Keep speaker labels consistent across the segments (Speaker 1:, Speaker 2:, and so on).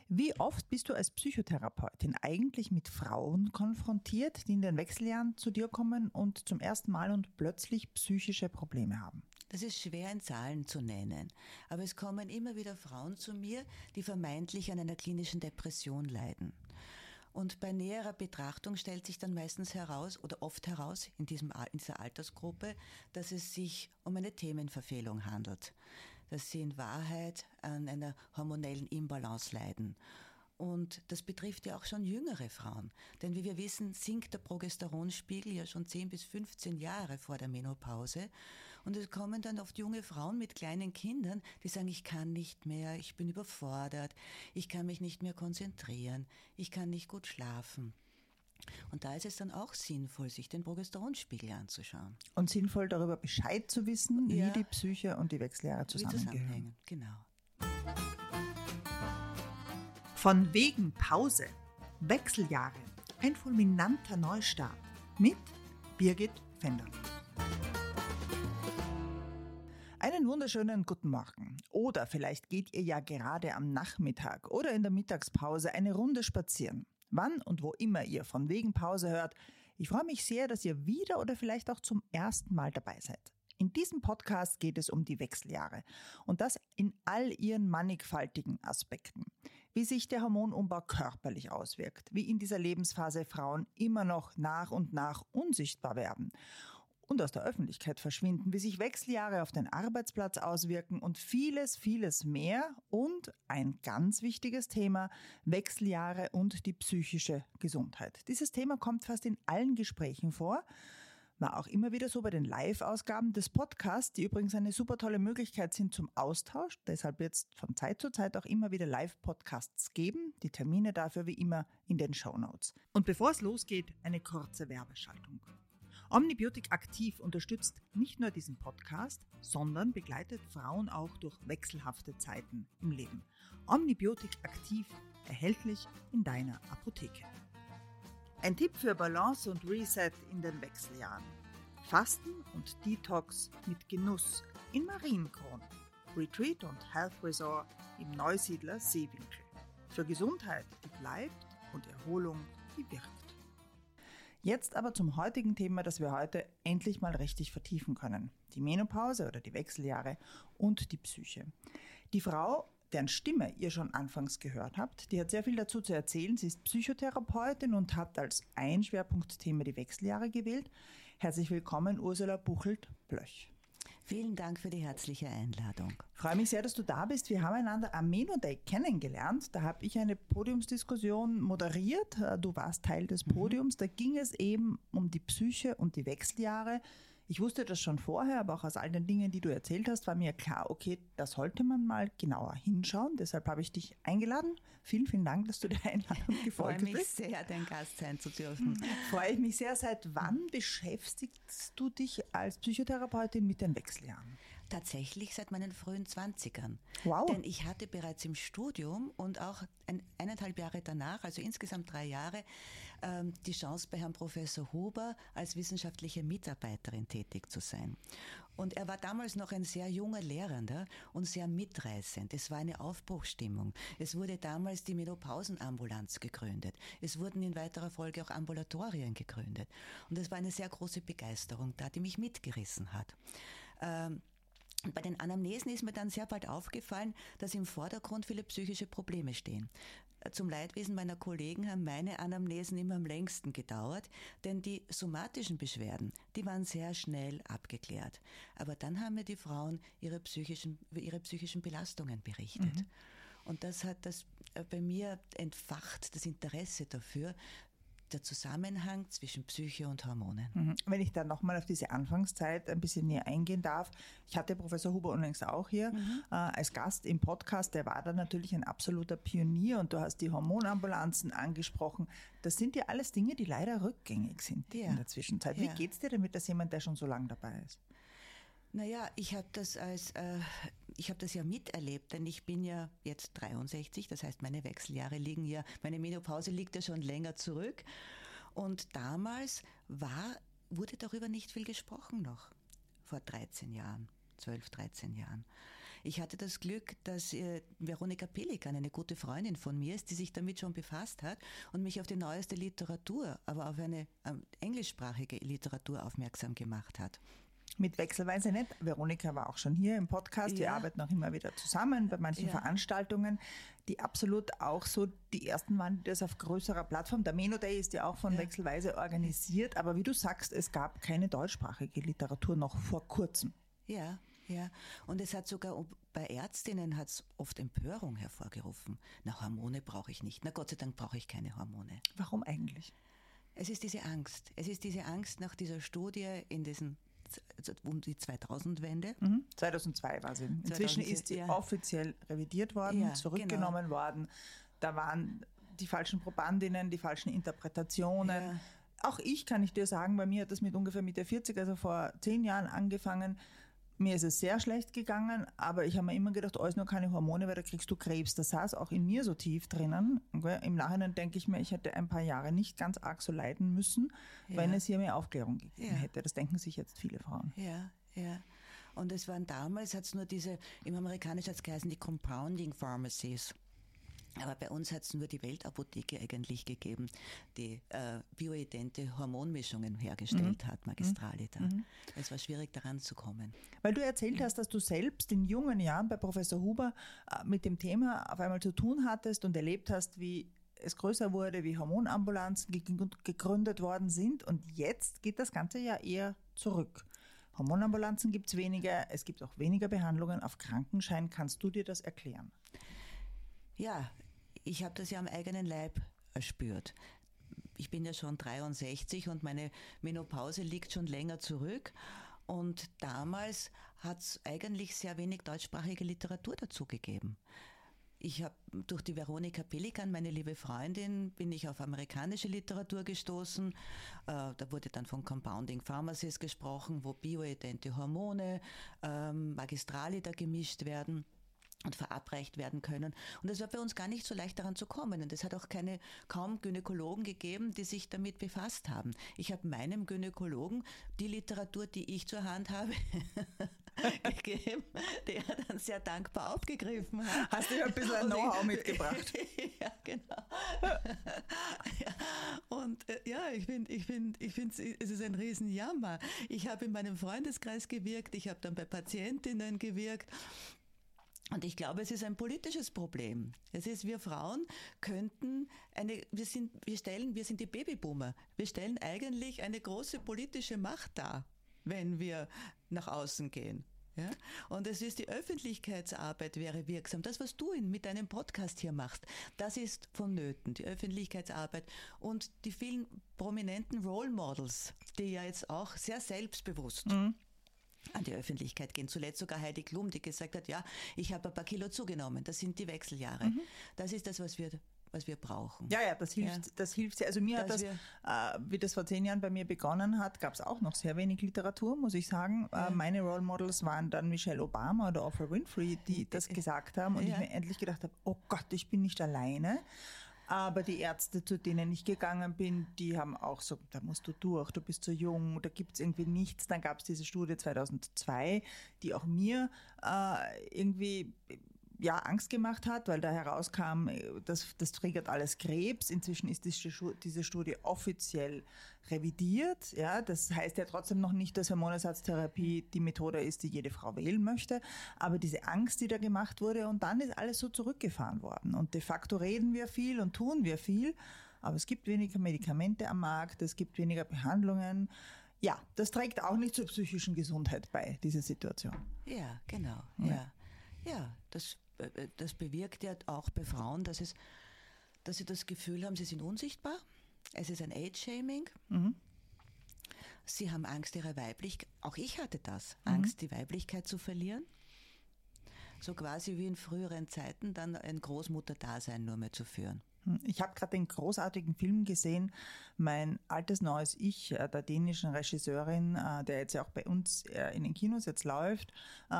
Speaker 1: Wie oft bist du als Psychotherapeutin eigentlich mit Frauen konfrontiert, die in den Wechseljahren zu dir kommen und zum ersten Mal und plötzlich psychische Probleme haben?
Speaker 2: Das ist schwer in Zahlen zu nennen, aber es kommen immer wieder Frauen zu mir, die vermeintlich an einer klinischen Depression leiden. Und bei näherer Betrachtung stellt sich dann meistens heraus oder oft heraus in dieser Altersgruppe, dass es sich um eine Themenverfehlung handelt, dass sie in Wahrheit an einer hormonellen Imbalance leiden. Und das betrifft ja auch schon jüngere Frauen. Denn wie wir wissen, sinkt der Progesteronspiegel ja schon 10 bis 15 Jahre vor der Menopause. Und es kommen dann oft junge Frauen mit kleinen Kindern, die sagen, ich kann nicht mehr, ich bin überfordert, ich kann mich nicht mehr konzentrieren, ich kann nicht gut schlafen. Und da ist es dann auch sinnvoll, sich den Progesteronspiegel anzuschauen.
Speaker 1: Und sinnvoll darüber Bescheid zu wissen, wie die Psyche und die Wechseljahre zusammengehören.
Speaker 2: Genau.
Speaker 1: Von wegen Pause, Wechseljahre, ein fulminanter Neustart mit Birgit Fender. Einen wunderschönen guten Morgen. Oder vielleicht geht ihr ja gerade am Nachmittag oder in der Mittagspause eine Runde spazieren. Wann und wo immer ihr von wegen Pause hört, ich freue mich sehr, dass ihr wieder oder vielleicht auch zum ersten Mal dabei seid. In diesem Podcast geht es um die Wechseljahre und das in all ihren mannigfaltigen Aspekten. Wie sich der Hormonumbau körperlich auswirkt, wie in dieser Lebensphase Frauen immer noch nach und nach unsichtbar werden und aus der Öffentlichkeit verschwinden, wie sich Wechseljahre auf den Arbeitsplatz auswirken und vieles, vieles mehr. Und ein ganz wichtiges Thema, Wechseljahre und die psychische Gesundheit. Dieses Thema kommt fast in allen Gesprächen vor. War auch immer wieder so bei den Live-Ausgaben des Podcasts, die übrigens eine super tolle Möglichkeit sind zum Austausch. Deshalb wird es von Zeit zu Zeit auch immer wieder Live-Podcasts geben. Die Termine dafür wie immer in den Shownotes. Und bevor es losgeht, eine kurze Werbeschaltung. Omnibiotic Aktiv unterstützt nicht nur diesen Podcast, sondern begleitet Frauen auch durch wechselhafte Zeiten im Leben. Omnibiotic Aktiv erhältlich in deiner Apotheke. Ein Tipp für Balance und Reset in den Wechseljahren. Fasten und Detox mit Genuss in Marienkron. Retreat und Health Resort im Neusiedler Seewinkel. Für Gesundheit, die bleibt und Erholung, die wirkt. Jetzt aber zum heutigen Thema, das wir heute endlich mal richtig vertiefen können. Die Menopause oder die Wechseljahre und die Psyche. Die Frau, deren Stimme ihr schon anfangs gehört habt, die hat sehr viel dazu zu erzählen. Sie ist Psychotherapeutin und hat als ein Schwerpunktthema die Wechseljahre gewählt. Herzlich willkommen, Ursula Buchelt-Blöch.
Speaker 2: Vielen Dank für die herzliche Einladung.
Speaker 1: Ich freue mich sehr, dass du da bist. Wir haben einander am Meno-Day kennengelernt. Da habe ich eine Podiumsdiskussion moderiert. Du warst Teil des Podiums. Da ging es eben um die Psyche und die Wechseljahre. Ich wusste das schon vorher, aber auch aus all den Dingen, die du erzählt hast, war mir klar, okay, da sollte man mal genauer hinschauen. Deshalb habe ich dich eingeladen. Vielen, vielen Dank, dass du der Einladung gefolgt bist.
Speaker 2: Ich freue mich sehr, dein Gast sein zu dürfen.
Speaker 1: Freue ich mich sehr. Seit wann beschäftigst du dich als Psychotherapeutin mit den Wechseljahren?
Speaker 2: Tatsächlich seit meinen frühen 20ern.
Speaker 1: Wow.
Speaker 2: Denn ich hatte bereits im Studium und auch 1,5 Jahre danach, also insgesamt 3 Jahre, die Chance bei Herrn Professor Huber als wissenschaftliche Mitarbeiterin tätig zu sein. Und er war damals noch ein sehr junger Lehrender und sehr mitreißend. Es war eine Aufbruchsstimmung. Es wurde damals die Menopausenambulanz gegründet. Es wurden in weiterer Folge auch Ambulatorien gegründet. Und es war eine sehr große Begeisterung da, die mich mitgerissen hat. Bei den Anamnesen ist mir dann sehr bald aufgefallen, dass im Vordergrund viele psychische Probleme stehen. Zum Leidwesen meiner Kollegen haben meine Anamnesen immer am längsten gedauert, denn die somatischen Beschwerden, die waren sehr schnell abgeklärt. Aber dann haben mir die Frauen ihre psychischen Belastungen berichtet. Und das hat das bei mir entfacht, das Interesse dafür, der Zusammenhang zwischen Psyche und Hormonen.
Speaker 1: Wenn ich dann nochmal auf diese Anfangszeit ein bisschen näher eingehen darf. Ich hatte Professor Huber unlängst auch hier als Gast im Podcast. Der war dann natürlich ein absoluter Pionier und du hast die Hormonambulanzen angesprochen. Das sind ja alles Dinge, die leider rückgängig sind in der Zwischenzeit. Wie geht's dir damit, als jemand, der schon so lange dabei ist?
Speaker 2: Naja, ich habe das ja miterlebt, denn ich bin ja jetzt 63, das heißt meine Wechseljahre meine Menopause liegt ja schon länger zurück. Und damals wurde darüber nicht viel gesprochen noch, vor 13 Jahren, 12, 13 Jahren. Ich hatte das Glück, dass Veronika Pelikan, eine gute Freundin von mir ist, die sich damit schon befasst hat und mich auf die neueste Literatur, aber auf eine englischsprachige Literatur aufmerksam gemacht hat.
Speaker 1: Mit Wechselweise nicht. Veronika war auch schon hier im Podcast. Wir arbeiten auch immer wieder zusammen bei manchen Veranstaltungen, die absolut auch so die ersten waren, die das auf größerer Plattform. Der Menno Day ist ja auch von Wechselweise organisiert. Aber wie du sagst, es gab keine deutschsprachige Literatur noch vor kurzem.
Speaker 2: Ja. Und es hat sogar bei Ärztinnen hat's oft Empörung hervorgerufen. Na, Hormone brauche ich nicht. Na, Gott sei Dank brauche ich keine Hormone.
Speaker 1: Warum eigentlich?
Speaker 2: Es ist diese Angst. Es ist diese Angst nach dieser Studie um die 2000-Wende.
Speaker 1: 2002 war sie. Inzwischen ist sie offiziell revidiert worden, zurückgenommen worden. Da waren die falschen Probandinnen, die falschen Interpretationen. Ja. Auch ich, kann ich dir sagen, bei mir hat das mit ungefähr Mitte 40, also vor 10 Jahren angefangen. Mir ist es sehr schlecht gegangen, aber ich habe mir immer gedacht, alles nur keine Hormone, weil da kriegst du Krebs. Das saß auch in mir so tief drinnen. Im Nachhinein denke ich mir, ich hätte ein paar Jahre nicht ganz arg so leiden müssen, wenn es hier mehr Aufklärung gegeben hätte. Das denken sich jetzt viele Frauen.
Speaker 2: Ja. Und es waren damals, hat es nur im Amerikanischen hat es geheißen, die Compounding Pharmacies. Aber bei uns hat es nur die Weltapotheke eigentlich gegeben, die bioidente Hormonmischungen hergestellt hat, Magistralida. Es war schwierig, daran zu kommen.
Speaker 1: Weil du erzählt hast, dass du selbst in jungen Jahren bei Professor Huber mit dem Thema auf einmal zu tun hattest und erlebt hast, wie es größer wurde, wie Hormonambulanzen gegründet worden sind. Und jetzt geht das Ganze ja eher zurück. Hormonambulanzen gibt es weniger, es gibt auch weniger Behandlungen auf Krankenschein. Kannst du dir das erklären?
Speaker 2: Ja, ich habe das ja am eigenen Leib erspürt. Ich bin ja schon 63 und meine Menopause liegt schon länger zurück. Und damals hat es eigentlich sehr wenig deutschsprachige Literatur dazu gegeben. Ich habe durch die Veronika Pelikan, meine liebe Freundin, bin ich auf amerikanische Literatur gestoßen. Da wurde dann von Compounding Pharmacies gesprochen, wo bioidente Hormone, Magistralida gemischt werden und verabreicht werden können. Und es war bei uns gar nicht so leicht daran zu kommen. Und es hat auch kaum Gynäkologen gegeben, die sich damit befasst haben. Ich habe meinem Gynäkologen die Literatur, die ich zur Hand habe, gegeben, der dann sehr dankbar aufgegriffen hat.
Speaker 1: Hast du ja ein bisschen Know-how mitgebracht.
Speaker 2: Ja, genau. Und ich finde, es ist ein Riesenjammer. Ich habe in meinem Freundeskreis gewirkt, ich habe dann bei Patientinnen gewirkt. Und ich glaube, es ist ein politisches Problem. Es ist, wir Frauen wir sind die Babyboomer. Wir stellen eigentlich eine große politische Macht dar, wenn wir nach außen gehen. Ja? Und es ist, die Öffentlichkeitsarbeit wäre wirksam. Das, was du mit deinem Podcast hier machst, das ist vonnöten, die Öffentlichkeitsarbeit und die vielen prominenten Role Models, die ja jetzt auch sehr selbstbewusst an die Öffentlichkeit gehen. Zuletzt sogar Heidi Klum, die gesagt hat, ja, ich habe ein paar Kilo zugenommen. Das sind die Wechseljahre. Das ist das, was wir brauchen.
Speaker 1: Ja, das hilft sehr. Also mir hat das, wie das vor 10 Jahren bei mir begonnen hat, gab es auch noch sehr wenig Literatur, muss ich sagen. Meine Role Models waren dann Michelle Obama oder Oprah Winfrey, die das gesagt haben und ich mir endlich gedacht habe, oh Gott, ich bin nicht alleine. Aber die Ärzte, zu denen ich gegangen bin, die haben auch so, da musst du durch, du bist so jung, da gibt es irgendwie nichts. Dann gab es diese Studie 2002, die auch mir irgendwie Angst gemacht hat, weil da herauskam, das triggert alles Krebs. Inzwischen ist diese Studie offiziell revidiert. Ja, das heißt ja trotzdem noch nicht, dass Hormonersatztherapie die Methode ist, die jede Frau wählen möchte. Aber diese Angst, die da gemacht wurde, und dann ist alles so zurückgefahren worden. Und de facto reden wir viel und tun wir viel, aber es gibt weniger Medikamente am Markt, es gibt weniger Behandlungen. Ja, das trägt auch nicht zur psychischen Gesundheit bei, diese Situation.
Speaker 2: Ja, genau. Ja, das bewirkt ja auch bei Frauen, dass sie das Gefühl haben, sie sind unsichtbar. Es ist ein Age-Shaming. Sie haben Angst, ihre Weiblichkeit, auch ich hatte das, Angst, die Weiblichkeit zu verlieren. So quasi wie in früheren Zeiten dann ein Großmutterdasein nur mehr zu führen.
Speaker 1: Ich habe gerade den großartigen Film gesehen, Mein altes neues Ich, der dänischen Regisseurin, der jetzt ja auch bei uns in den Kinos jetzt läuft.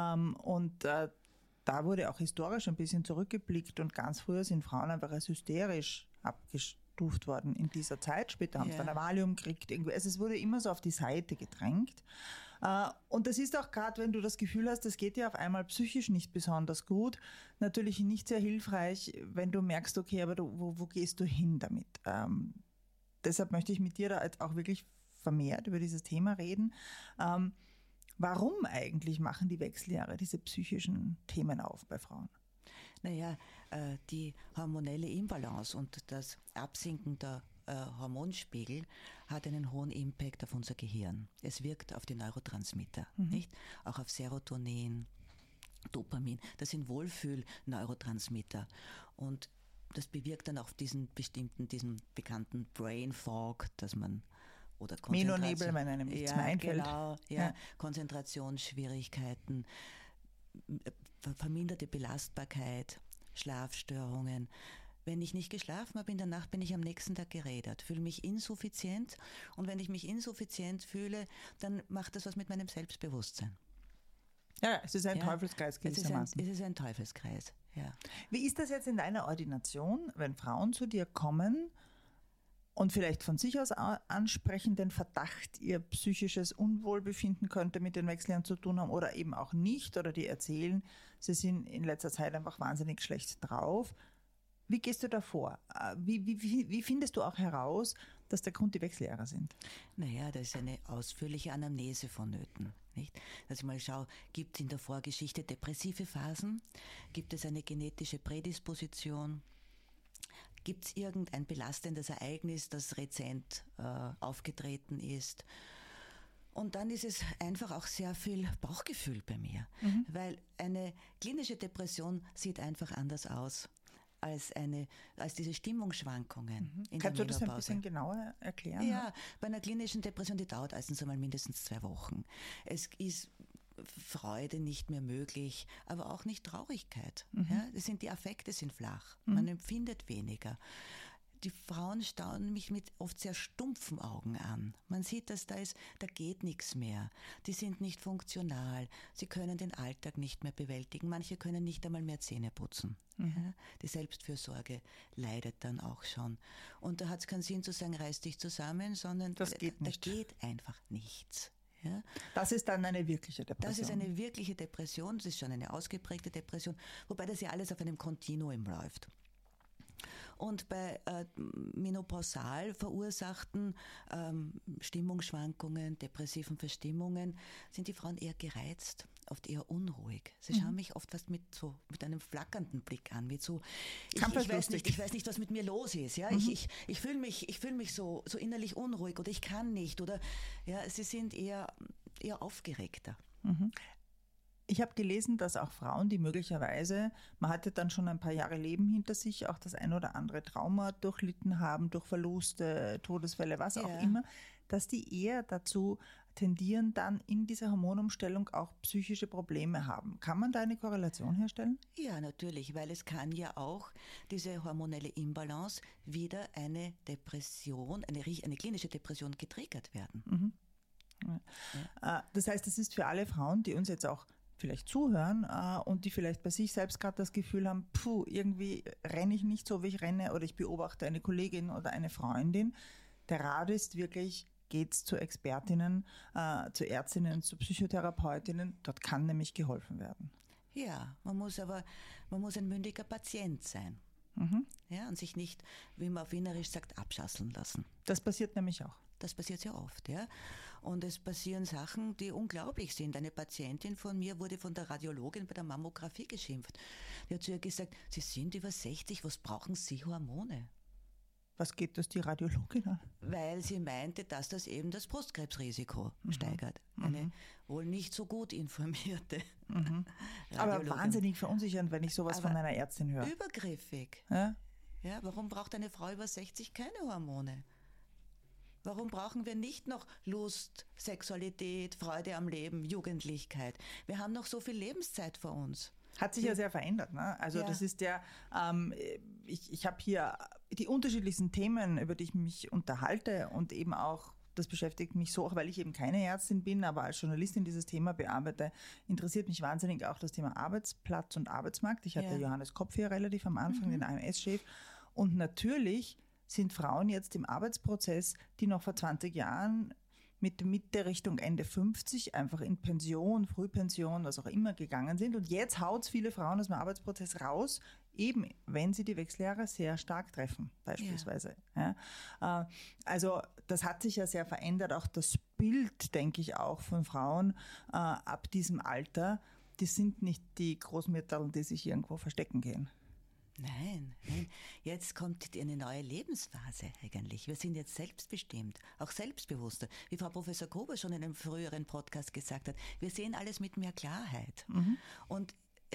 Speaker 1: Da wurde auch historisch ein bisschen zurückgeblickt und ganz früher sind Frauen einfach als hysterisch runtergestuft worden in dieser Zeit. Später haben sie dann ein Valium gekriegt. Also es wurde immer so auf die Seite gedrängt. Und das ist auch gerade, wenn du das Gefühl hast, das geht dir auf einmal psychisch nicht besonders gut, natürlich nicht sehr hilfreich, wenn du merkst, okay, aber wo gehst du hin damit? Deshalb möchte ich mit dir da jetzt auch wirklich vermehrt über dieses Thema reden. Warum eigentlich machen die Wechseljahre diese psychischen Themen auf bei Frauen?
Speaker 2: Naja, die hormonelle Imbalance und das Absinken der Hormonspiegel hat einen hohen Impact auf unser Gehirn. Es wirkt auf die Neurotransmitter, nicht? Auch auf Serotonin, Dopamin. Das sind Wohlfühl-Neurotransmitter. Und das bewirkt dann auch diesen bekannten Brain Fog, dass man oder
Speaker 1: Menonebel, wenn einem nichts mehr einfällt.
Speaker 2: Genau, Konzentrationsschwierigkeiten, verminderte Belastbarkeit, Schlafstörungen. Wenn ich nicht geschlafen habe in der Nacht, bin ich am nächsten Tag gerädert, fühle mich insuffizient. Und wenn ich mich insuffizient fühle, dann macht das was mit meinem Selbstbewusstsein.
Speaker 1: Ja, es ist ein Teufelskreis gewissermaßen.
Speaker 2: Es ist ein Teufelskreis, ja.
Speaker 1: Wie ist das jetzt in deiner Ordination, wenn Frauen zu dir kommen und vielleicht von sich aus ansprechen, den Verdacht, ihr psychisches Unwohlbefinden könnte mit den Wechseljahren zu tun haben oder eben auch nicht, oder die erzählen, sie sind in letzter Zeit einfach wahnsinnig schlecht drauf. Wie gehst du da vor? Wie findest du auch heraus, dass der Grund die Wechseljahre sind?
Speaker 2: Naja, da ist eine ausführliche Anamnese vonnöten. Nicht? Dass ich mal schaue, gibt es in der Vorgeschichte depressive Phasen? Gibt es eine genetische Prädisposition? Gibt es irgendein belastendes Ereignis, das rezent aufgetreten ist? Und dann ist es einfach auch sehr viel Bauchgefühl bei mir, weil eine klinische Depression sieht einfach anders aus als diese Stimmungsschwankungen in
Speaker 1: Kannst
Speaker 2: der
Speaker 1: du das ein
Speaker 2: Menopause.
Speaker 1: bisschen genauer erklären?
Speaker 2: Ja, bei einer klinischen Depression, die dauert meistens einmal mindestens 2 Wochen. Es ist Freude nicht mehr möglich, aber auch nicht Traurigkeit. Ja, die Affekte sind flach, man empfindet weniger. Die Frauen staunen mich mit oft sehr stumpfen Augen an. Man sieht, dass da geht nichts mehr. Die sind nicht funktional. Sie können den Alltag nicht mehr bewältigen. Manche können nicht einmal mehr Zähne putzen. Ja, die Selbstfürsorge leidet dann auch schon. Und da hat es keinen Sinn zu sagen, reiß dich zusammen, sondern
Speaker 1: das geht nicht.
Speaker 2: Da geht einfach nichts. Ja?
Speaker 1: Das ist dann eine wirkliche Depression.
Speaker 2: Das ist eine wirkliche Depression. Das ist schon eine ausgeprägte Depression, wobei das ja alles auf einem Kontinuum läuft. Und bei menopausal verursachten Stimmungsschwankungen, depressiven Verstimmungen sind die Frauen eher gereizt, oft eher unruhig. Sie schauen mich oft fast mit einem flackernden Blick an, mit so, ich weiß nicht, was mit mir los ist. Ja? Ich fühle mich so innerlich unruhig oder ich kann nicht. Oder ja, sie sind eher aufgeregter.
Speaker 1: Ich habe gelesen, dass auch Frauen, die möglicherweise, man hatte dann schon ein paar Jahre Leben hinter sich, auch das ein oder andere Trauma durchlitten haben, durch Verluste, Todesfälle, was auch immer, dass die eher dazu tendieren, dann in dieser Hormonumstellung auch psychische Probleme haben. Kann man da eine Korrelation herstellen?
Speaker 2: Ja, natürlich, weil es kann ja auch diese hormonelle Imbalance wieder eine Depression, eine klinische Depression getriggert werden.
Speaker 1: Ja. Das heißt, es ist für alle Frauen, die uns jetzt auch vielleicht zuhören und die vielleicht bei sich selbst gerade das Gefühl haben, irgendwie renne ich nicht so, wie ich renne, oder ich beobachte eine Kollegin oder eine Freundin. Der Rat ist wirklich, geht's zu Expertinnen, zu Ärztinnen, zu Psychotherapeutinnen. Dort kann nämlich geholfen werden.
Speaker 2: Ja, man muss ein mündiger Patient sein. Ja, und sich nicht, wie man auf Wienerisch sagt, abschasseln lassen.
Speaker 1: Das passiert nämlich auch.
Speaker 2: Das passiert sehr oft, ja. Und es passieren Sachen, die unglaublich sind. Eine Patientin von mir wurde von der Radiologin bei der Mammographie geschimpft. Die hat zu ihr gesagt, Sie sind über 60, was brauchen Sie Hormone?
Speaker 1: Was geht das die Radiologin an?
Speaker 2: Weil sie meinte, dass das eben das Brustkrebsrisiko steigert. Eine wohl nicht so gut informierte
Speaker 1: Aber wahnsinnig verunsichernd, wenn ich sowas von einer Ärztin höre.
Speaker 2: Übergriffig.
Speaker 1: Ja?
Speaker 2: Ja, warum braucht eine Frau über 60 keine Hormone? Warum brauchen wir nicht noch Lust, Sexualität, Freude am Leben, Jugendlichkeit? Wir haben noch so viel Lebenszeit vor uns.
Speaker 1: Hat sich ja sehr verändert. Ne? Also das ist ich habe hier die unterschiedlichsten Themen, über die ich mich unterhalte, und eben auch, das beschäftigt mich so, auch weil ich eben keine Ärztin bin, aber als Journalistin dieses Thema bearbeite, interessiert mich wahnsinnig auch das Thema Arbeitsplatz und Arbeitsmarkt. Ich hatte Johannes Kopf hier relativ am Anfang, den AMS-Chef, und natürlich sind Frauen jetzt im Arbeitsprozess, die noch vor 20 Jahren mit Mitte Richtung Ende 50 einfach in Pension, Frühpension, was auch immer gegangen sind. Und jetzt haut es viele Frauen aus dem Arbeitsprozess raus, eben wenn sie die Wechseljahre sehr stark treffen, beispielsweise. Ja. Also das hat sich ja sehr verändert, auch das Bild, denke ich, auch von Frauen ab diesem Alter. Die sind nicht die Großmütter, die sich irgendwo verstecken gehen.
Speaker 2: Nein. Jetzt kommt eine neue Lebensphase eigentlich. Wir sind jetzt selbstbestimmt, auch selbstbewusster. Wie Frau Professor Gruber schon in einem früheren Podcast gesagt hat, wir sehen alles mit mehr Klarheit. Und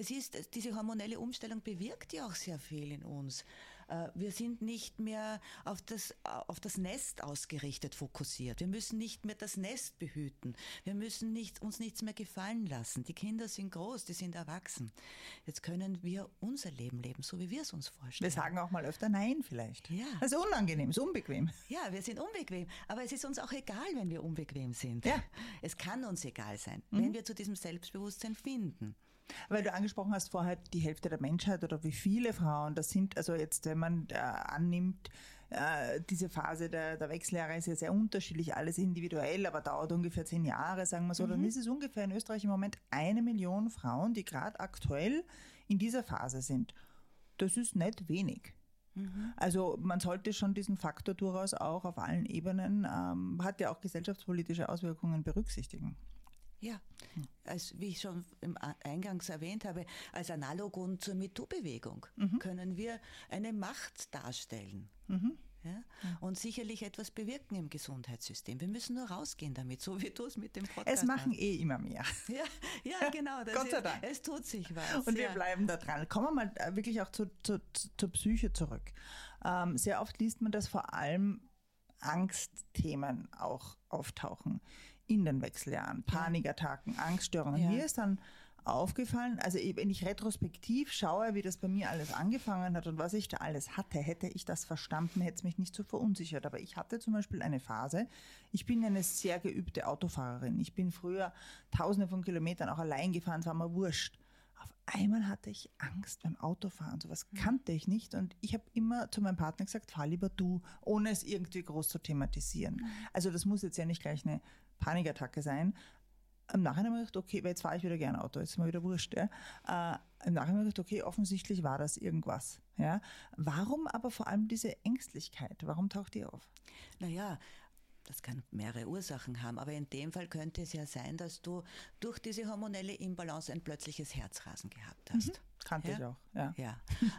Speaker 2: diese hormonelle Umstellung bewirkt ja auch sehr viel in uns. Wir sind nicht mehr auf das Nest ausgerichtet, fokussiert. Wir müssen nicht mehr das Nest behüten. Wir müssen uns nichts mehr gefallen lassen. Die Kinder sind groß, die sind erwachsen. Jetzt können wir unser Leben leben, so wie wir es uns vorstellen.
Speaker 1: Wir sagen auch mal öfter Nein vielleicht.
Speaker 2: Ja.
Speaker 1: Das ist unangenehm, ist unbequem.
Speaker 2: Ja, wir sind unbequem, aber es ist uns auch egal, wenn wir unbequem sind.
Speaker 1: Ja.
Speaker 2: Es kann uns egal sein, wenn wir zu diesem Selbstbewusstsein finden.
Speaker 1: Weil du angesprochen hast vorher die Hälfte der Menschheit oder wie viele Frauen das sind, also jetzt, wenn man annimmt, diese Phase der Wechseljahre ist ja sehr unterschiedlich, alles individuell, aber dauert ungefähr 10 Jahre, sagen wir so, dann ist es ungefähr in Österreich im Moment 1 Million Frauen, die gerade aktuell in dieser Phase sind. Das ist nicht wenig. Also man sollte schon diesen Faktor durchaus auch auf allen Ebenen, hat ja auch gesellschaftspolitische Auswirkungen, berücksichtigen.
Speaker 2: Ja, wie ich schon eingangs erwähnt habe, als Analogon zur MeToo-Bewegung können wir eine Macht darstellen. Ja? Und sicherlich etwas bewirken im Gesundheitssystem. Wir müssen nur rausgehen damit, so wie du es mit dem Podcast
Speaker 1: Es machen immer mehr.
Speaker 2: Ja, genau.
Speaker 1: Gott sei Dank.
Speaker 2: Es tut sich was.
Speaker 1: Und wir bleiben da dran. Kommen wir mal wirklich auch zur Psyche zurück. Sehr oft liest man, dass vor allem Angstthemen auch auftauchen in den Wechseljahren. Panikattacken, Angststörungen.
Speaker 2: Ja.
Speaker 1: Mir ist dann aufgefallen, also wenn ich retrospektiv schaue, wie das bei mir alles angefangen hat und was ich da alles hatte, hätte ich das verstanden, hätte es mich nicht so verunsichert. Aber ich hatte zum Beispiel eine Phase, ich bin eine sehr geübte Autofahrerin. Ich bin früher Tausende von Kilometern auch allein gefahren, es war mir wurscht. Auf einmal hatte ich Angst beim Autofahren, sowas kannte ich nicht und ich habe immer zu meinem Partner gesagt, fahr lieber du, ohne es irgendwie groß zu thematisieren. Also das muss jetzt ja nicht gleich eine Panikattacke sein. Im Nachhinein habe ich gedacht, okay, weil jetzt fahre ich wieder gerne Auto, jetzt ist mir wieder wurscht. Ja. Im Nachhinein habe ich gedacht, okay, offensichtlich war das irgendwas. Ja. Warum aber vor allem diese Ängstlichkeit? Warum taucht die auf?
Speaker 2: Naja, das kann mehrere Ursachen haben, aber in dem Fall könnte es ja sein, dass du durch diese hormonelle Imbalance ein plötzliches Herzrasen gehabt hast.
Speaker 1: Kannte ich auch,
Speaker 2: Ja.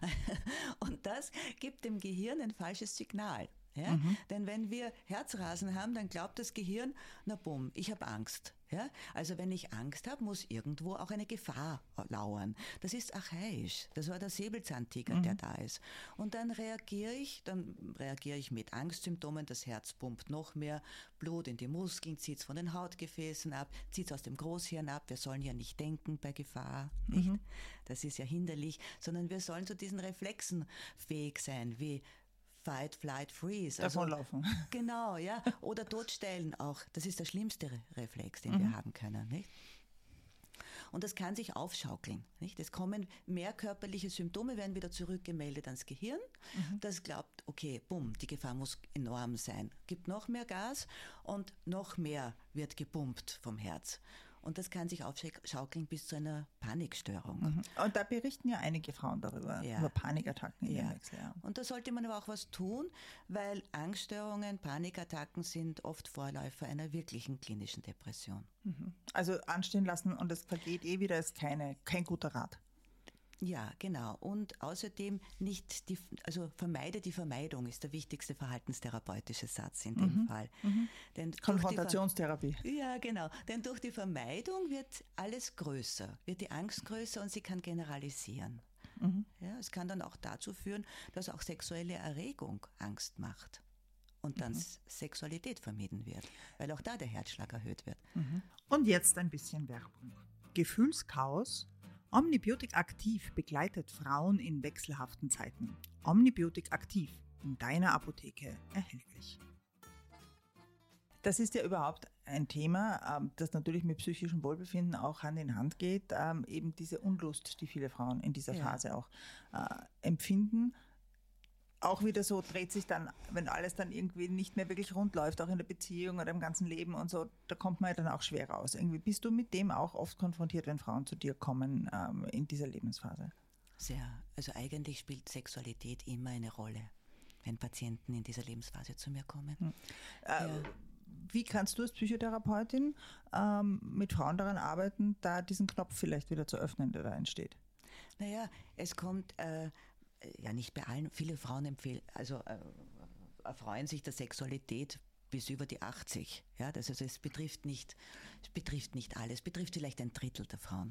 Speaker 2: Und das gibt dem Gehirn ein falsches Signal. Ja? Denn wenn wir Herzrasen haben, dann glaubt das Gehirn, na bumm, ich habe Angst. Ja? Also wenn ich Angst habe, muss irgendwo auch eine Gefahr lauern. Das ist archaisch. Das war der Säbelzahntiger, der da ist. Und dann reagiere ich mit Angstsymptomen, das Herz pumpt noch mehr Blut in die Muskeln, zieht es von den Hautgefäßen ab, zieht es aus dem Großhirn ab. Wir sollen ja nicht denken bei Gefahr, nicht? Das ist ja hinderlich, sondern wir sollen zu diesen Reflexen fähig sein, wie Fight, Flight, Freeze.
Speaker 1: Davonlaufen.
Speaker 2: Genau, ja. Oder totstellen auch. Das ist der schlimmste Reflex, den wir haben können, nicht? Und das kann sich aufschaukeln, nicht? Es kommen mehr körperliche Symptome, werden wieder zurückgemeldet ans Gehirn. Das glaubt, okay, bumm, die Gefahr muss enorm sein. Gibt noch mehr Gas und noch mehr wird gepumpt vom Herz. Und das kann sich aufschaukeln bis zu einer Panikstörung.
Speaker 1: Und da berichten ja einige Frauen darüber, über Panikattacken in den Wechseljahren.
Speaker 2: Und da sollte man aber auch was tun, weil Angststörungen, Panikattacken sind oft Vorläufer einer wirklichen klinischen Depression.
Speaker 1: Also anstehen lassen und es vergeht wieder, ist kein guter Rat.
Speaker 2: Ja, genau. Und außerdem vermeide die Vermeidung ist der wichtigste verhaltenstherapeutische Satz in dem Fall. Denn
Speaker 1: Konfrontationstherapie.
Speaker 2: Ja, genau. Denn durch die Vermeidung wird alles größer, wird die Angst größer und sie kann generalisieren. Ja, es kann dann auch dazu führen, dass auch sexuelle Erregung Angst macht. Und dann Sexualität vermieden wird, weil auch da der Herzschlag erhöht wird.
Speaker 1: Und jetzt ein bisschen Werbung. Gefühlschaos. Omnibiotik Aktiv begleitet Frauen in wechselhaften Zeiten. Omnibiotik Aktiv, in deiner Apotheke erhältlich. Das ist ja überhaupt ein Thema, das natürlich mit psychischem Wohlbefinden auch Hand in Hand geht. Eben diese Unlust, die viele Frauen in dieser Phase auch empfinden. auch wieder so dreht sich dann, wenn alles dann irgendwie nicht mehr wirklich rund läuft, auch in der Beziehung oder im ganzen Leben und so, da kommt man ja dann auch schwer raus. Irgendwie bist du mit dem auch oft konfrontiert, wenn Frauen zu dir kommen in dieser Lebensphase?
Speaker 2: Sehr. Also eigentlich spielt Sexualität immer eine Rolle, wenn Patienten in dieser Lebensphase zu mir kommen. Ja.
Speaker 1: Wie kannst du als Psychotherapeutin mit Frauen daran arbeiten, da diesen Knopf vielleicht wieder zu öffnen, der da entsteht?
Speaker 2: Naja, es kommt, ja nicht bei allen, viele Frauen erfreuen sich der Sexualität bis über die 80. Ja, es betrifft nicht alles, es betrifft vielleicht ein Drittel der Frauen.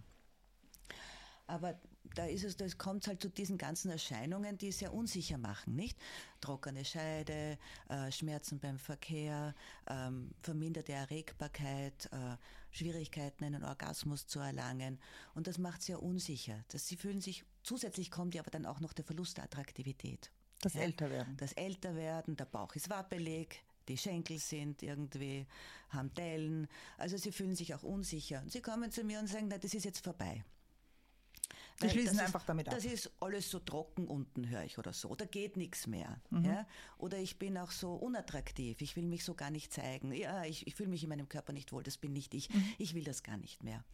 Speaker 2: Aber das kommt halt zu diesen ganzen Erscheinungen, die es sehr unsicher machen, nicht? Trockene Scheide, Schmerzen beim Verkehr, verminderte Erregbarkeit, Schwierigkeiten, einen Orgasmus zu erlangen. Und das macht sehr unsicher. Sie fühlen sich, zusätzlich kommt ja aber dann auch noch der Verlust der Attraktivität.
Speaker 1: Das Älterwerden.
Speaker 2: Das Älterwerden, der Bauch ist wabbelig, die Schenkel haben Dellen. Also sie fühlen sich auch unsicher. Und sie kommen zu mir und sagen, na, das ist jetzt vorbei.
Speaker 1: Die schließen einfach damit ab.
Speaker 2: Das ist alles so trocken unten, höre ich, oder so. Oder geht nichts mehr. Ja? Oder ich bin auch so unattraktiv. Ich will mich so gar nicht zeigen. Ja, ich fühle mich in meinem Körper nicht wohl. Das bin nicht ich. Ich will das gar nicht mehr.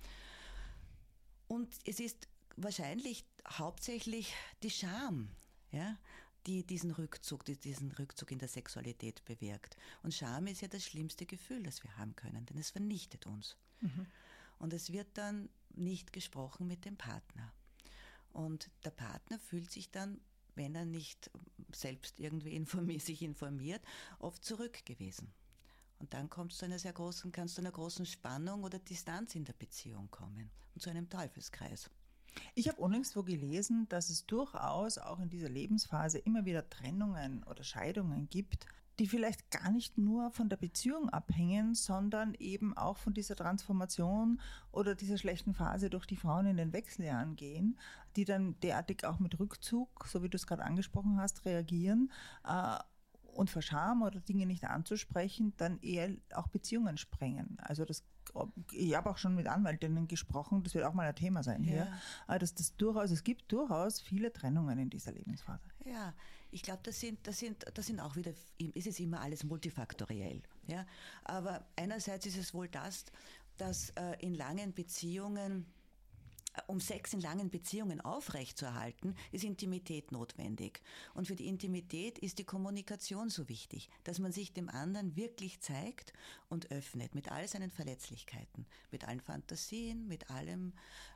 Speaker 2: Und es ist wahrscheinlich hauptsächlich die Scham, ja, die diesen Rückzug in der Sexualität bewirkt. Und Scham ist ja das schlimmste Gefühl, das wir haben können, denn es vernichtet uns. Und es wird dann nicht gesprochen mit dem Partner. Und der Partner fühlt sich dann, wenn er nicht selbst irgendwie sich informiert, oft zurückgewiesen. Und dann kann es zu einer großen Spannung oder Distanz in der Beziehung kommen und zu einem Teufelskreis.
Speaker 1: Ich habe unlängst wo gelesen, dass es durchaus auch in dieser Lebensphase immer wieder Trennungen oder Scheidungen gibt, die vielleicht gar nicht nur von der Beziehung abhängen, sondern eben auch von dieser Transformation oder dieser schlechten Phase, durch die Frauen in den Wechseljahren gehen, die dann derartig auch mit Rückzug, so wie du es gerade angesprochen hast, reagieren und vor Scham oder Dinge nicht anzusprechen, dann eher auch Beziehungen sprengen. Also ich habe auch schon mit Anwältinnen gesprochen, das wird auch mal ein Thema sein hier, dass es gibt durchaus viele Trennungen in dieser Lebensphase.
Speaker 2: Ja, ich glaube, das sind auch wieder, es ist immer alles multifaktoriell. Ja? Aber einerseits ist es wohl das, dass in langen Beziehungen, um Sex in langen Beziehungen aufrechtzuerhalten, ist Intimität notwendig. Und für die Intimität ist die Kommunikation so wichtig, dass man sich dem anderen wirklich zeigt und öffnet mit all seinen Verletzlichkeiten, mit allen Fantasien, mit allem,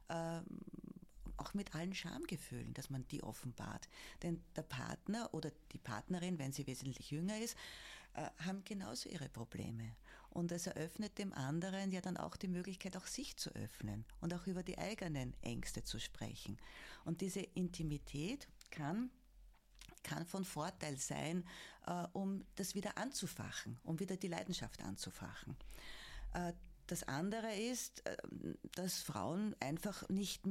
Speaker 2: auch mit allen Schamgefühlen, dass man die offenbart. Denn der Partner oder die Partnerin, wenn sie wesentlich jünger ist, haben genauso ihre Probleme. Und es eröffnet dem anderen ja dann auch die Möglichkeit, auch sich zu öffnen und auch über die eigenen Ängste zu sprechen. Und diese Intimität kann von Vorteil sein, um das wieder anzufachen, um wieder die Leidenschaft anzufachen. Das andere ist, dass Frauen einfach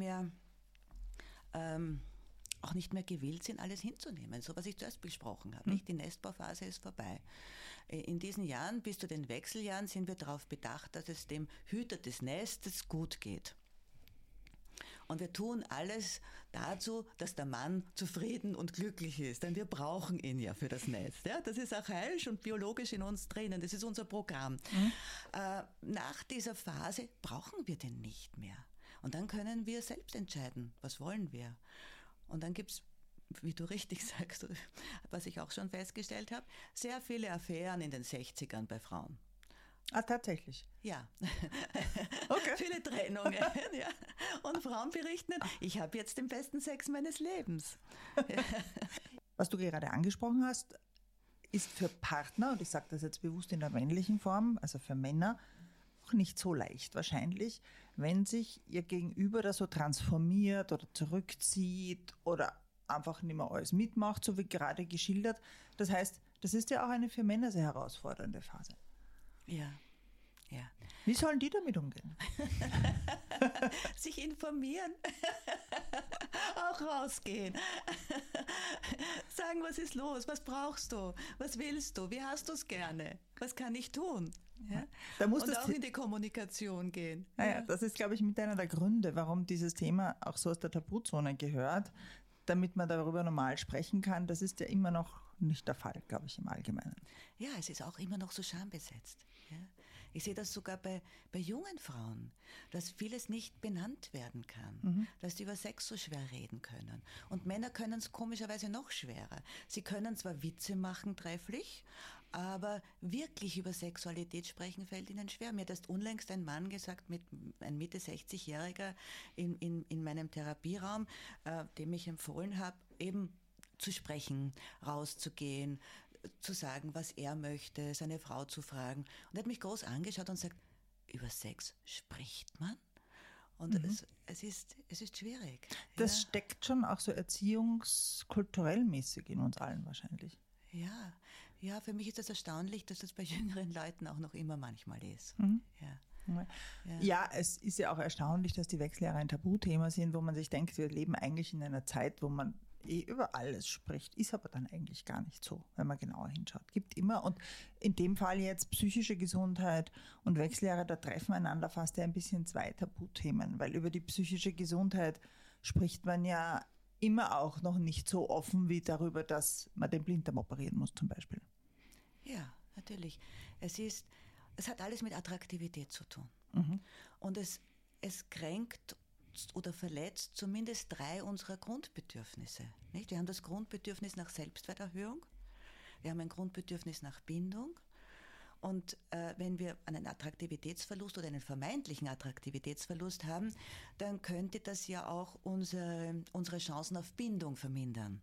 Speaker 2: auch nicht mehr gewillt sind, alles hinzunehmen. So, was ich zuerst besprochen habe. Nicht? Die Nestbauphase ist vorbei. In diesen Jahren, bis zu den Wechseljahren, sind wir darauf bedacht, dass es dem Hüter des Nestes gut geht. Und wir tun alles dazu, dass der Mann zufrieden und glücklich ist. Denn wir brauchen ihn ja für das Nest. Ja, das ist archaisch und biologisch in uns drinnen. Das ist unser Programm. Nach dieser Phase brauchen wir den nicht mehr. Und dann können wir selbst entscheiden, was wollen wir. Und dann gibt es, wie du richtig sagst, was ich auch schon festgestellt habe, sehr viele Affären in den 60ern bei Frauen.
Speaker 1: Ah, tatsächlich?
Speaker 2: Ja.
Speaker 1: Okay.
Speaker 2: Viele Trennungen. Ja. Und Frauen berichten, ich habe jetzt den besten Sex meines Lebens.
Speaker 1: Was du gerade angesprochen hast, ist für Partner, und ich sage das jetzt bewusst in der männlichen Form, also für Männer, auch nicht so leicht wahrscheinlich, wenn sich ihr Gegenüber da so transformiert oder zurückzieht oder einfach nicht mehr alles mitmacht, so wie gerade geschildert. Das heißt, das ist ja auch eine für Männer sehr herausfordernde Phase.
Speaker 2: Ja, ja.
Speaker 1: Wie sollen die damit umgehen?
Speaker 2: Sich informieren, auch rausgehen, sagen, was ist los, was brauchst du, was willst du, wie hast du es gerne, was kann ich tun? Ja? Und auch in die Kommunikation gehen.
Speaker 1: Ja, das ist, glaube ich, mit einer der Gründe, warum dieses Thema auch so aus der Tabuzone gehört. damit man darüber normal sprechen kann, das ist ja immer noch nicht der Fall, glaube ich, im Allgemeinen.
Speaker 2: Ja, es ist auch immer noch so schambesetzt. Ja. Ich sehe das sogar bei jungen Frauen, dass vieles nicht benannt werden kann, dass die über Sex so schwer reden können. Und Männer können es komischerweise noch schwerer. Sie können zwar Witze machen trefflich, aber wirklich über Sexualität sprechen fällt ihnen schwer. Mir hat erst unlängst ein Mann gesagt, ein Mitte 60-Jähriger in meinem Therapieraum, dem ich empfohlen habe, eben zu sprechen, rauszugehen, zu sagen, was er möchte, seine Frau zu fragen. Und er hat mich groß angeschaut und sagt, über Sex spricht man? Und es ist schwierig.
Speaker 1: Das steckt schon auch so erziehungskulturell mäßig in uns allen wahrscheinlich.
Speaker 2: Ja, für mich ist das erstaunlich, dass das bei jüngeren Leuten auch noch immer manchmal ist.
Speaker 1: Ja, es ist ja auch erstaunlich, dass die Wechseljahre ein Tabuthema sind, wo man sich denkt, wir leben eigentlich in einer Zeit, wo man über alles spricht, ist aber dann eigentlich gar nicht so, wenn man genauer hinschaut. Gibt immer, und in dem Fall jetzt psychische Gesundheit und Wechseljahre, da treffen einander fast ein bisschen zwei Tabuthemen, weil über die psychische Gesundheit spricht man ja immer auch noch nicht so offen wie darüber, dass man den Blinddarm operieren muss zum Beispiel.
Speaker 2: Ja, natürlich. Es hat alles mit Attraktivität zu tun. Und es kränkt oder verletzt zumindest 3 unserer Grundbedürfnisse. Nicht? Wir haben das Grundbedürfnis nach Selbstwerterhöhung, wir haben ein Grundbedürfnis nach Bindung, und wenn wir einen Attraktivitätsverlust oder einen vermeintlichen Attraktivitätsverlust haben, dann könnte das ja auch unsere Chancen auf Bindung vermindern.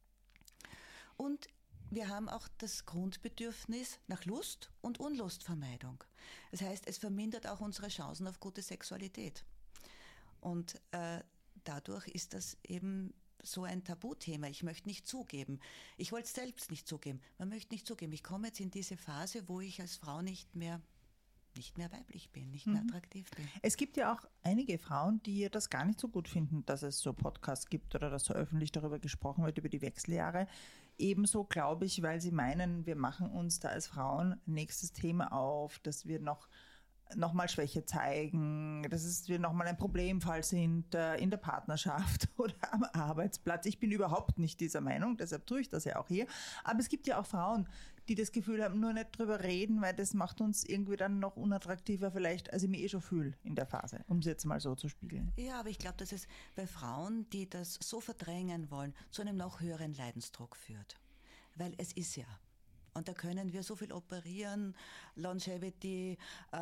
Speaker 2: Und wir haben auch das Grundbedürfnis nach Lust und Unlustvermeidung. Das heißt, es vermindert auch unsere Chancen auf gute Sexualität. Und dadurch ist das eben so ein Tabuthema. Ich möchte nicht zugeben. Ich wollte es selbst nicht zugeben. Man möchte nicht zugeben. Ich komme jetzt in diese Phase, wo ich als Frau nicht mehr weiblich bin, nicht mehr attraktiv bin.
Speaker 1: Es gibt ja auch einige Frauen, die das gar nicht so gut finden, dass es so Podcasts gibt oder dass so öffentlich darüber gesprochen wird, über die Wechseljahre. Ebenso, glaube ich, weil sie meinen, wir machen uns da als Frauen nächstes Thema auf, dass wir noch mal Schwäche zeigen, dass wir noch mal ein Problemfall sind in der Partnerschaft oder am Arbeitsplatz. Ich bin überhaupt nicht dieser Meinung, deshalb tue ich das ja auch hier. Aber es gibt ja auch Frauen, die das Gefühl haben, nur nicht drüber reden, weil das macht uns irgendwie dann noch unattraktiver vielleicht, als ich mich schon fühle in der Phase, um es jetzt mal so zu spiegeln.
Speaker 2: Ja, aber ich glaube, dass es bei Frauen, die das so verdrängen wollen, zu einem noch höheren Leidensdruck führt. Weil es ist ja. Und da können wir so viel operieren, Longevity,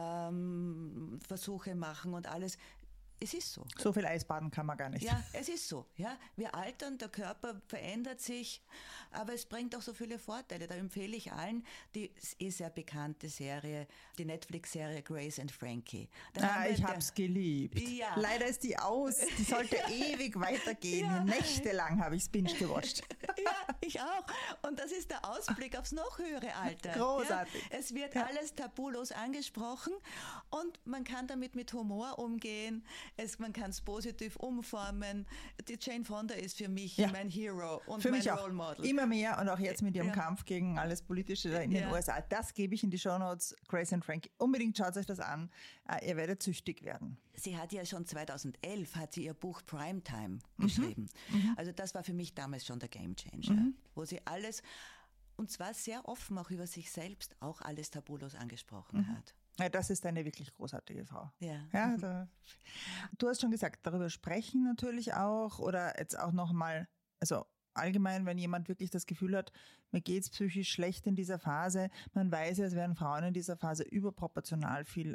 Speaker 2: Versuche machen und alles. Es ist so.
Speaker 1: So viel Eisbaden kann man gar nicht.
Speaker 2: Ja, es ist so. Ja, wir altern, der Körper verändert sich, aber es bringt auch so viele Vorteile. Da empfehle ich allen die sehr bekannte Serie, die Netflix-Serie Grace and Frankie.
Speaker 1: Ich hab's geliebt.
Speaker 2: Ja.
Speaker 1: Leider ist die aus. Die sollte ewig weitergehen.
Speaker 2: Ja.
Speaker 1: Nächtelang habe ich's binge gewatcht.
Speaker 2: Ja, ich auch. Und das ist der Ausblick aufs noch höhere Alter.
Speaker 1: Großartig.
Speaker 2: Ja, es wird alles tabulos angesprochen und man kann damit mit Humor umgehen. Man kann es positiv umformen. Die Jane Fonda ist für mich mein Hero und
Speaker 1: für
Speaker 2: mein
Speaker 1: mich
Speaker 2: Role Model.
Speaker 1: Immer mehr, und auch jetzt mit ihrem Kampf gegen alles Politische da in den USA. Das gebe ich in die Shownotes. Grace and Frankie. Unbedingt schaut euch das an. Ihr werdet süchtig werden.
Speaker 2: Sie hat ja schon 2011 ihr Buch Primetime geschrieben. Also das war für mich damals schon der Gamechanger, wo sie alles, und zwar sehr offen auch über sich selbst, auch alles tabulos angesprochen hat.
Speaker 1: Ja, das ist eine wirklich großartige Frau.
Speaker 2: Ja.
Speaker 1: Du hast schon gesagt, darüber sprechen natürlich auch, oder jetzt auch nochmal, also allgemein, wenn jemand wirklich das Gefühl hat, mir geht's psychisch schlecht in dieser Phase, man weiß ja, es werden Frauen in dieser Phase überproportional viel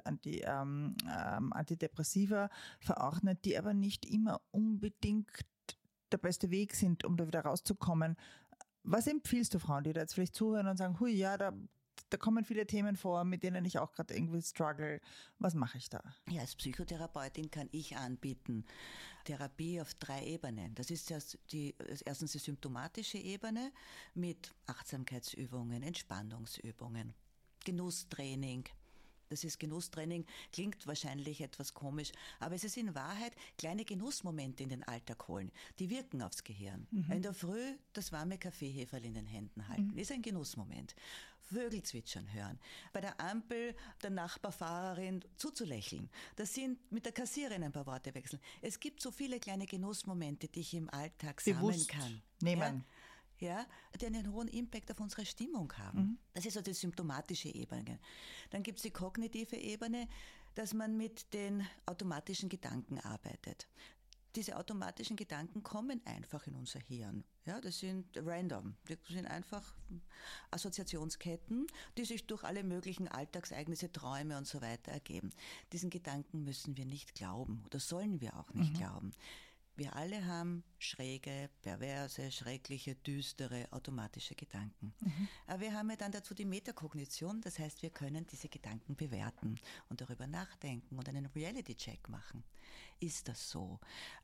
Speaker 1: Antidepressiva verordnet, die aber nicht immer unbedingt der beste Weg sind, um da wieder rauszukommen. Was empfiehlst du Frauen, die da jetzt vielleicht zuhören und sagen, hui, ja, da kommen viele Themen vor, mit denen ich auch gerade irgendwie struggle. Was mache ich da?
Speaker 2: Ja, als Psychotherapeutin kann ich anbieten Therapie auf 3 Ebenen. Das ist erstens die symptomatische Ebene mit Achtsamkeitsübungen, Entspannungsübungen, Genusstraining, Das ist Genusstraining, klingt wahrscheinlich etwas komisch, aber es ist in Wahrheit kleine Genussmomente in den Alltag holen. Die wirken aufs Gehirn. In der Früh das warme Kaffeeheferl in den Händen halten, ist ein Genussmoment. Vögel zwitschern hören, bei der Ampel der Nachbarfahrerin zuzulächeln, das sind mit der Kassiererin ein paar Worte wechseln. Es gibt so viele kleine Genussmomente, die ich im Alltag sammeln kann.
Speaker 1: Nehmen.
Speaker 2: Ja, die einen hohen Impact auf unsere Stimmung haben. Das ist so die symptomatische Ebene. Dann gibt es die kognitive Ebene, dass man mit den automatischen Gedanken arbeitet. Diese automatischen Gedanken kommen einfach in unser Hirn. Ja, das sind random. Das sind einfach Assoziationsketten, die sich durch alle möglichen Alltagsereignisse, Träume und so weiter ergeben. Diesen Gedanken müssen wir nicht glauben oder sollen wir auch nicht glauben. Wir alle haben schräge, perverse, schreckliche, düstere, automatische Gedanken. Aber wir haben ja dann dazu die Metakognition, das heißt, wir können diese Gedanken bewerten und darüber nachdenken und einen Reality-Check machen. Ist das so?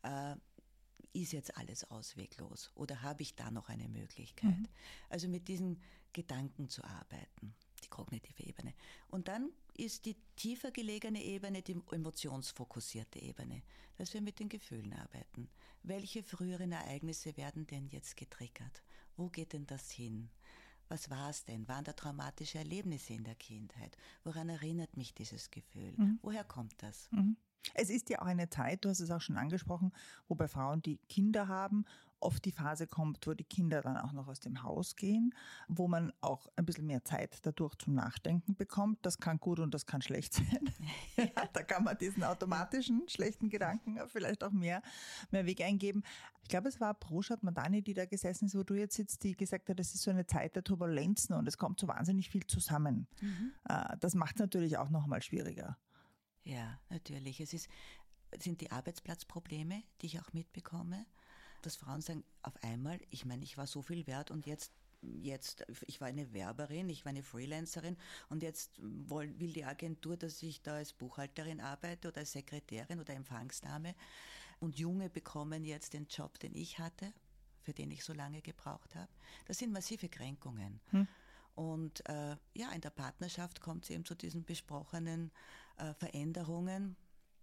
Speaker 2: Ist jetzt alles ausweglos oder habe ich da noch eine Möglichkeit? Also mit diesen Gedanken zu arbeiten, die kognitive Ebene. Und dann ist die tiefer gelegene Ebene die emotionsfokussierte Ebene, dass wir mit den Gefühlen arbeiten. Welche früheren Ereignisse werden denn jetzt getriggert? Wo geht denn das hin? Was war es denn? Waren da traumatische Erlebnisse in der Kindheit? Woran erinnert mich dieses Gefühl? Woher kommt das?
Speaker 1: Es ist ja auch eine Zeit, du hast es auch schon angesprochen, wo bei Frauen, die Kinder haben, oft die Phase kommt, wo die Kinder dann auch noch aus dem Haus gehen, wo man auch ein bisschen mehr Zeit dadurch zum Nachdenken bekommt. Das kann gut und das kann schlecht sein. Ja, da kann man diesen automatischen, schlechten Gedanken vielleicht auch mehr Weg eingeben. Ich glaube, es war Proshat Madani, die da gesessen ist, wo du jetzt sitzt, die gesagt hat, das ist so eine Zeit der Turbulenzen und es kommt so wahnsinnig viel zusammen. Das macht es natürlich auch noch mal schwieriger.
Speaker 2: Ja, natürlich. Es sind die Arbeitsplatzprobleme, die ich auch mitbekomme, dass Frauen sagen, auf einmal, ich meine, ich war so viel wert und jetzt, ich war eine Werberin, ich war eine Freelancerin und jetzt will die Agentur, dass ich da als Buchhalterin arbeite oder als Sekretärin oder Empfangsdame und Junge bekommen jetzt den Job, den ich hatte, für den ich so lange gebraucht habe. Das sind massive Kränkungen. Und in der Partnerschaft kommt es eben zu diesen besprochenen Veränderungen.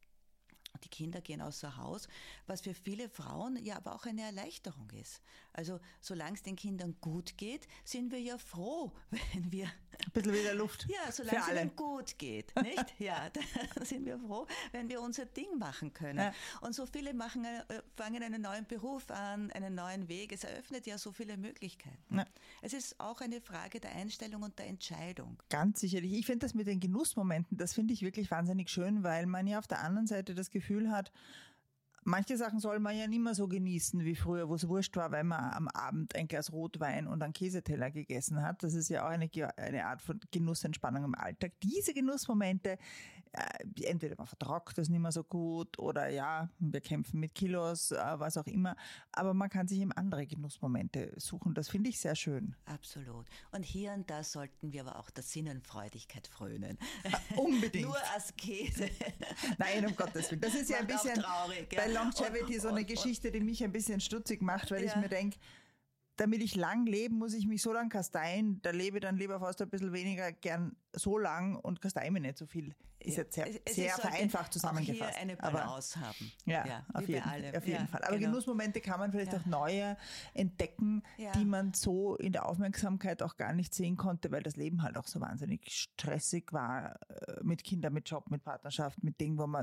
Speaker 2: Die Kinder gehen außer Haus, was für viele Frauen ja aber auch eine Erleichterung ist. Also solange es den Kindern gut geht, sind wir ja froh, wenn wir...
Speaker 1: Ein bisschen wieder Luft.
Speaker 2: Ja, solange es ihnen gut geht, nicht? Ja, dann sind wir froh, wenn wir unser Ding machen können. Ja. Und so viele fangen einen neuen Beruf an, einen neuen Weg. Es eröffnet ja so viele Möglichkeiten. Ja. Es ist auch eine Frage der Einstellung und der Entscheidung.
Speaker 1: Ganz sicherlich. Ich finde das mit den Genussmomenten, das finde ich wirklich wahnsinnig schön, weil man ja auf der anderen Seite das Gefühl hat, manche Sachen soll man ja nicht mehr so genießen wie früher, wo es wurscht war, weil man am Abend ein Glas Rotwein und einen Käseteller gegessen hat. Das ist ja auch eine Art von Genussentspannung im Alltag. Diese Genussmomente, entweder man vertragt das nicht mehr so gut oder ja, wir kämpfen mit Kilos, was auch immer. Aber man kann sich eben andere Genussmomente suchen. Das finde ich sehr schön.
Speaker 2: Absolut. Und hier und da sollten wir aber auch der Sinnenfreudigkeit frönen.
Speaker 1: Unbedingt.
Speaker 2: Nur Askese.
Speaker 1: Nein, um Gottes Willen. Das ist ja ein bisschen
Speaker 2: traurig,
Speaker 1: bei Longevity so eine Geschichte, die mich ein bisschen stutzig macht, weil ich mir denke, damit ich lang lebe, muss ich mich so lang kasteien, da lebe ich dann lieber fast ein bisschen weniger gern so lang und kasteie mich nicht so viel. Ist jetzt sehr vereinfacht zusammengefasst.
Speaker 2: Auch hier eine Balance haben.
Speaker 1: Ja, auf jeden Fall. Aber genau. Genussmomente kann man vielleicht auch neue entdecken, die man so in der Aufmerksamkeit auch gar nicht sehen konnte, weil das Leben halt auch so wahnsinnig stressig war mit Kindern, mit Job, mit Partnerschaft, mit Dingen, wo man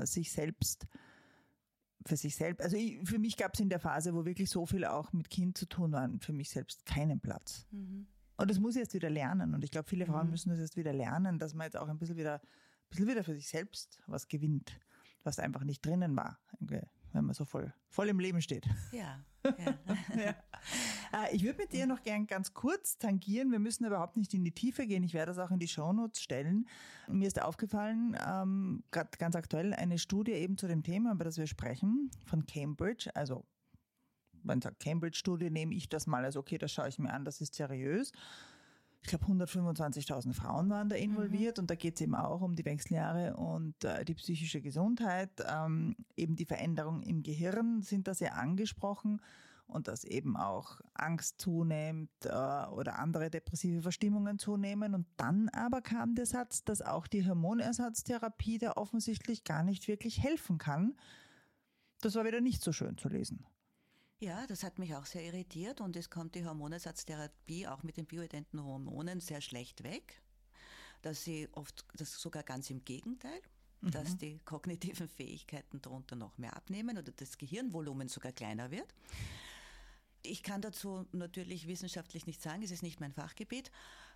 Speaker 1: für sich selbst, also für mich gab es in der Phase, wo wirklich so viel auch mit Kind zu tun war, für mich selbst keinen Platz. Und das muss ich jetzt wieder lernen und ich glaube, viele Frauen müssen das jetzt wieder lernen, dass man jetzt auch ein bisschen wieder für sich selbst was gewinnt, was einfach nicht drinnen war, wenn man so voll im Leben steht.
Speaker 2: Ja.
Speaker 1: Ich würde mit dir noch gern ganz kurz tangieren. Wir müssen überhaupt nicht in die Tiefe gehen. Ich werde das auch in die Shownotes stellen. Mir ist aufgefallen, gerade ganz aktuell, eine Studie eben zu dem Thema, über das wir sprechen, von Cambridge. Also, wenn man sagt Cambridge-Studie, nehme ich das mal als okay, das schaue ich mir an, das ist seriös. Ich glaube, 125.000 Frauen waren da involviert und da geht es eben auch um die Wechseljahre und die psychische Gesundheit. Eben die Veränderungen im Gehirn sind da sehr angesprochen und dass eben auch Angst zunimmt oder andere depressive Verstimmungen zunehmen. Und dann aber kam der Satz, dass auch die Hormonersatztherapie da offensichtlich gar nicht wirklich helfen kann. Das war wieder nicht so schön zu lesen.
Speaker 2: Ja, das hat mich auch sehr irritiert und es kommt die Hormonersatztherapie auch mit den bioidenten Hormonen sehr schlecht weg. Dass sie oft, das sogar ganz im Gegenteil, dass die kognitiven Fähigkeiten darunter noch mehr abnehmen oder das Gehirnvolumen sogar kleiner wird. Ich kann dazu natürlich wissenschaftlich nichts sagen, es ist nicht mein Fachgebiet.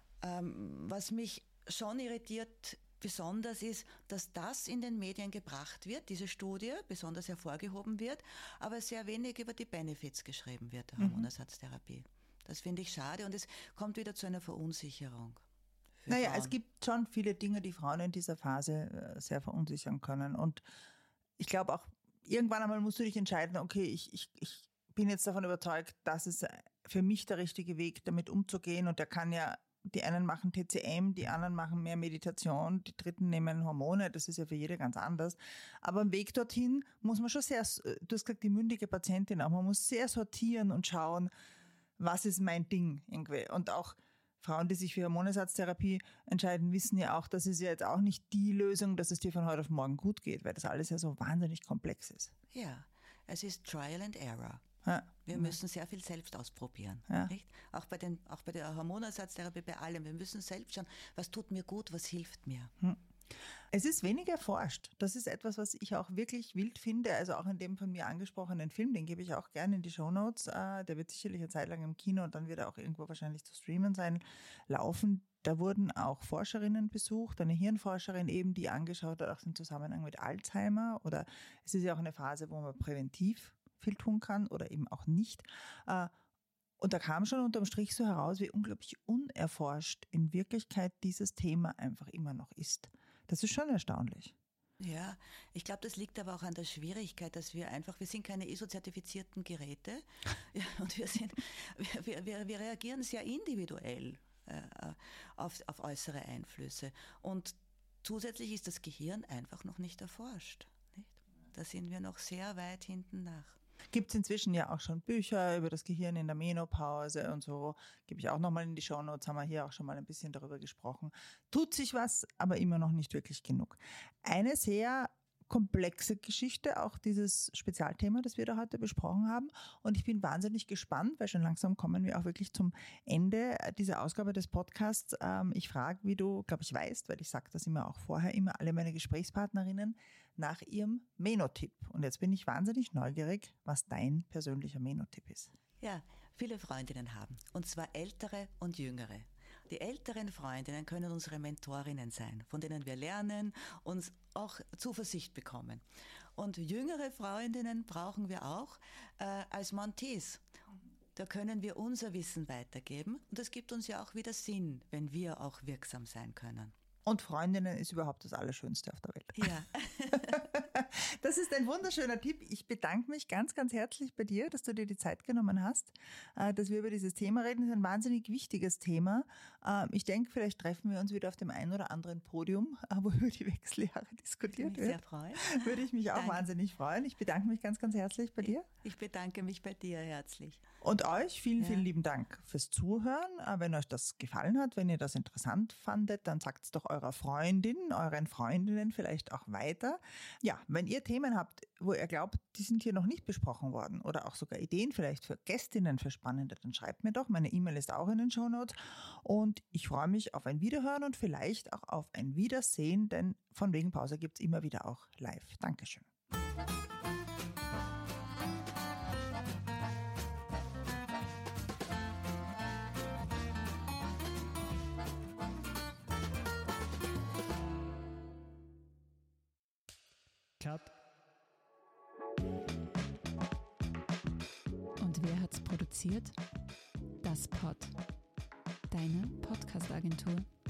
Speaker 2: Was mich schon irritiert besonders ist, dass das in den Medien gebracht wird, diese Studie besonders hervorgehoben wird, aber sehr wenig über die Benefits geschrieben wird der Hormonersatztherapie. Das finde ich schade und es kommt wieder zu einer Verunsicherung.
Speaker 1: Naja, es gibt schon viele Dinge, die Frauen in dieser Phase sehr verunsichern können. Und ich glaube auch, irgendwann einmal musst du dich entscheiden, okay, ich bin jetzt davon überzeugt, das ist für mich der richtige Weg, damit umzugehen. Und der kann ja, die einen machen TCM, die anderen machen mehr Meditation, die dritten nehmen Hormone, das ist ja für jede ganz anders. Aber am Weg dorthin muss man schon sehr, du hast gesagt, die mündige Patientin auch, man muss sehr sortieren und schauen, was ist mein Ding irgendwie. Und auch Frauen, die sich für Hormonersatztherapie entscheiden, wissen ja auch, das ist ja jetzt auch nicht die Lösung, dass es dir von heute auf morgen gut geht, weil das alles ja so wahnsinnig komplex ist.
Speaker 2: Ja, es ist Trial and Error.
Speaker 1: Ja.
Speaker 2: Wir müssen sehr viel selbst ausprobieren.
Speaker 1: Ja.
Speaker 2: Nicht? Auch bei der Hormonersatztherapie, bei allem. Wir müssen selbst schauen, was tut mir gut, was hilft mir.
Speaker 1: Es ist wenig erforscht. Das ist etwas, was ich auch wirklich wild finde. Also auch in dem von mir angesprochenen Film, den gebe ich auch gerne in die Shownotes. Der wird sicherlich eine Zeit lang im Kino und dann wird er auch irgendwo wahrscheinlich zu streamen sein, laufen. Da wurden auch Forscherinnen besucht, eine Hirnforscherin eben, die angeschaut hat, auch den Zusammenhang mit Alzheimer. Oder es ist ja auch eine Phase, wo man präventiv viel tun kann oder eben auch nicht. Und da kam schon unterm Strich so heraus, wie unglaublich unerforscht in Wirklichkeit dieses Thema einfach immer noch ist. Das ist schon erstaunlich.
Speaker 2: Ja, ich glaube, das liegt aber auch an der Schwierigkeit, dass wir sind keine ISO-zertifizierten Geräte ja, und wir reagieren sehr individuell auf äußere Einflüsse. Und zusätzlich ist das Gehirn einfach noch nicht erforscht. Nicht? Da sind wir noch sehr weit hinten nach.
Speaker 1: Gibt es inzwischen ja auch schon Bücher über das Gehirn in der Menopause und so. Gebe ich auch nochmal in die Shownotes, haben wir hier auch schon mal ein bisschen darüber gesprochen. Tut sich was, aber immer noch nicht wirklich genug. Eine sehr komplexe Geschichte, auch dieses Spezialthema, das wir da heute besprochen haben. Und ich bin wahnsinnig gespannt, weil schon langsam kommen wir auch wirklich zum Ende dieser Ausgabe des Podcasts. Ich frage, wie du, glaube ich, weißt, weil ich sage das immer auch vorher, immer alle meine Gesprächspartnerinnen nach ihrem Menotipp. Und jetzt bin ich wahnsinnig neugierig, was dein persönlicher Menotipp ist.
Speaker 2: Ja, viele Freundinnen haben, und zwar ältere und jüngere. Die älteren Freundinnen können unsere Mentorinnen sein, von denen wir lernen, uns auch Zuversicht bekommen. Und jüngere Freundinnen brauchen wir auch als Mentees. Da können wir unser Wissen weitergeben und das gibt uns ja auch wieder Sinn, wenn wir auch wirksam sein können.
Speaker 1: Und Freundinnen ist überhaupt das Allerschönste auf der Welt.
Speaker 2: Ja.
Speaker 1: Das ist ein wunderschöner Tipp. Ich bedanke mich ganz, ganz herzlich bei dir, dass du dir die Zeit genommen hast, dass wir über dieses Thema reden. Das ist ein wahnsinnig wichtiges Thema. Ich denke, vielleicht treffen wir uns wieder auf dem einen oder anderen Podium, wo über die Wechseljahre diskutiert wird.
Speaker 2: Sehr freuen.
Speaker 1: Würde ich mich auch wahnsinnig freuen. Ich bedanke mich ganz, ganz herzlich bei dir.
Speaker 2: Ich bedanke mich bei dir herzlich.
Speaker 1: Und euch vielen, vielen lieben Dank fürs Zuhören. Wenn euch das gefallen hat, wenn ihr das interessant fandet, dann sagt es doch eurer Freundin, euren Freundinnen vielleicht auch weiter. Ja, wenn ihr Themen habt, wo ihr glaubt, die sind hier noch nicht besprochen worden oder auch sogar Ideen vielleicht für Gästinnen, für Spannende, dann schreibt mir doch. Meine E-Mail ist auch in den Shownotes. Und ich freue mich auf ein Wiederhören und vielleicht auch auf ein Wiedersehen, denn von wegen Pause gibt es immer wieder auch live. Dankeschön.
Speaker 3: Cut.
Speaker 4: Und wer hat's produziert? Das Pod. Deine Podcast-Agentur.